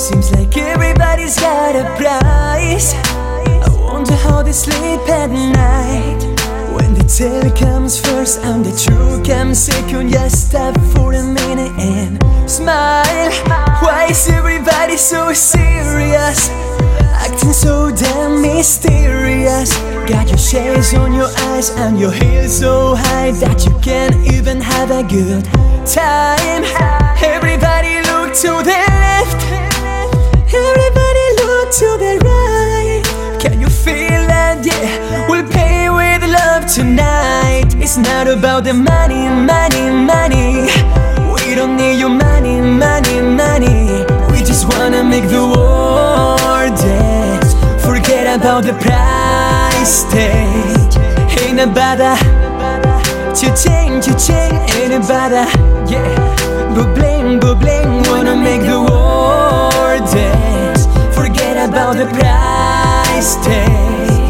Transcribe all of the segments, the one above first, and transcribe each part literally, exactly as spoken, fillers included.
Seems like everybody's got a price. I wonder how they sleep at night. When the tale comes first and the truth comes second, just stop for a minute and smile. Why is everybody so serious? Acting so damn mysterious. Got your shades on your eyes and your heels so high that you can't even have a good time. Everybody look to the left, everybody look to the right. Can you feel that? Yeah, we'll pay with love tonight. It's not about the money, money, money. We don't need your money, money, money. We just wanna make the world dance. Forget about the price tag. Ain't about to change, to change. Ain't about yeah. Bubbling, bubbling. Wanna make the world dance. Forget about the price tag.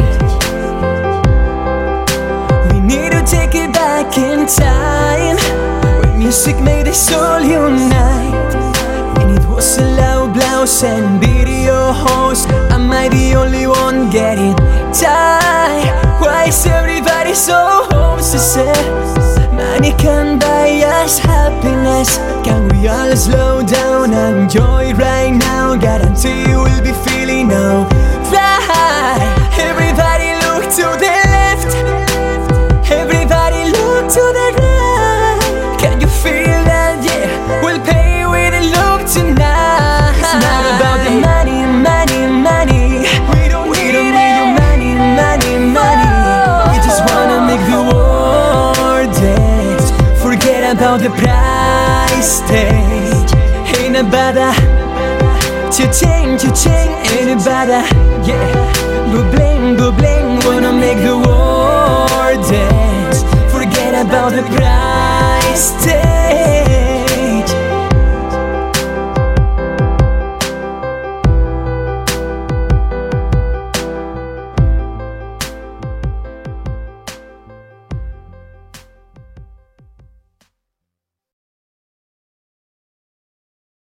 We need to take it back in time, when music made us all unite. And it was a loud blouse and video host. Am I the only one getting tired? Why is everybody so obsessed? Money can buy us happiness. Can we all slow down and enjoy right now? Guarantee we'll be feeling alright. Everybody look to the left, everybody look to the right. Can you feel that? Yeah, we'll pay with love tonight. It's not about the money, money, money. We don't, we don't need your money, money, money. We just wanna make the world dance. Forget about the price tag. Ain't about to change, to change. Ain't about yeah. Bubbling, bubbling.